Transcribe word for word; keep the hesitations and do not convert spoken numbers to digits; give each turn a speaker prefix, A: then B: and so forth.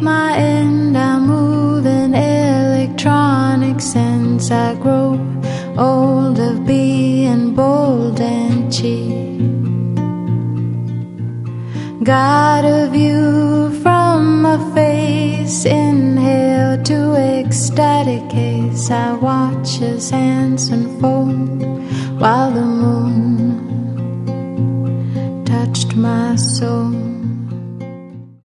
A: my end. I move in electronic sense. I grow old of being bold and cheap. Got a view from a face, inhale to ecstatic case. I watch his hands unfold while the moon touched my soul.